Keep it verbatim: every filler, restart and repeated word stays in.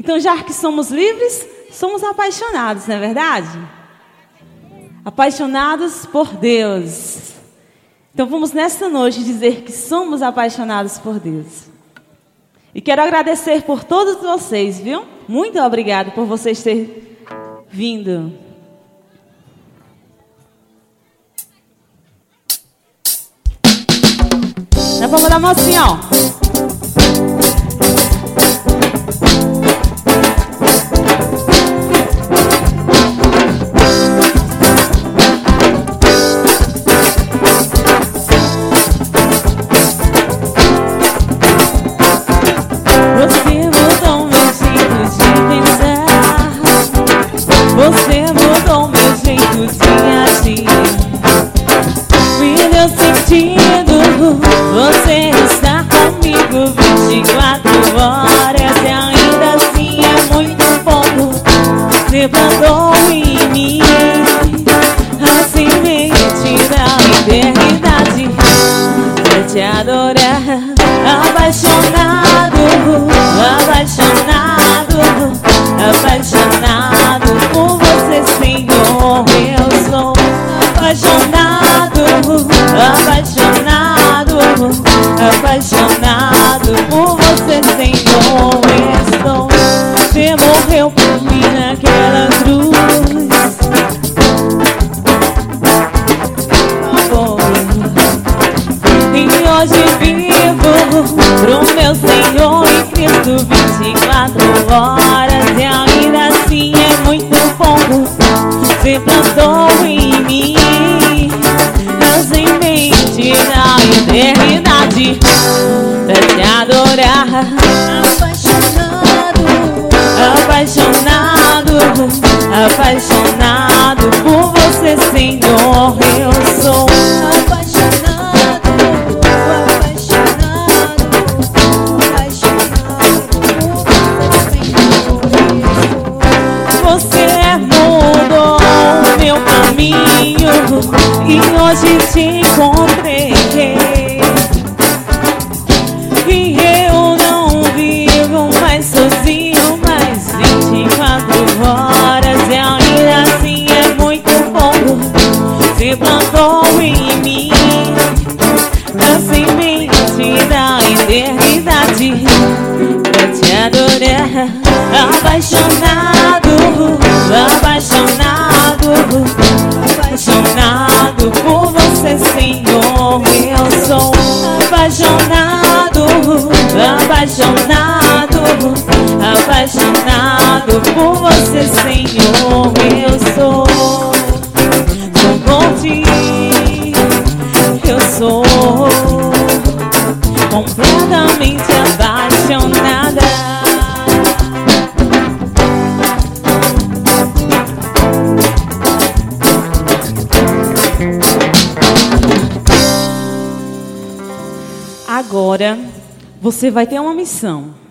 Então, já que somos livres, somos apaixonados, não é verdade? Apaixonados por Deus. Então, vamos nesta noite dizer que somos apaixonados por Deus. E quero agradecer por todos vocês, viu? Muito obrigada por vocês terem vindo. Na palma da mão assim, ó. Você está comigo vinte e quatro horas e ainda assim é muito pouco. Você plantou em mim a semente da eternidade pra te adorar. Apaixonado, apaixonado, apaixonado por você, Senhor. Eu sou apaixonado, apaixonado, apaixonado por você, Senhor. Estou, você morreu por mim naquela cruz. Oh, e hoje vivo pro meu Senhor e Cristo vinte e quatro horas e ainda assim é muito pouco. Você plantou em mim a semente da eternidade pra te adorar. Apaixonado, apaixonado, apaixonado por você, Senhor. Eu sou apaixonado, apaixonado, apaixonado por você, Senhor. Você mudou meu caminho e hoje te encontrei. E eu não vivo mais sozinho, mais vinte e quatro horas e ainda assim é muito pouco. Você plantou em mim a semente da eternidade pra te adorar. Apaixonado, apaixonado, apaixonado por você, Senhor. Eu sou apaixonado, apaixonado, apaixonado por você, Senhor. Eu sou, sou por ti. Eu sou completamente apaixonada. Agora, você vai ter uma missão.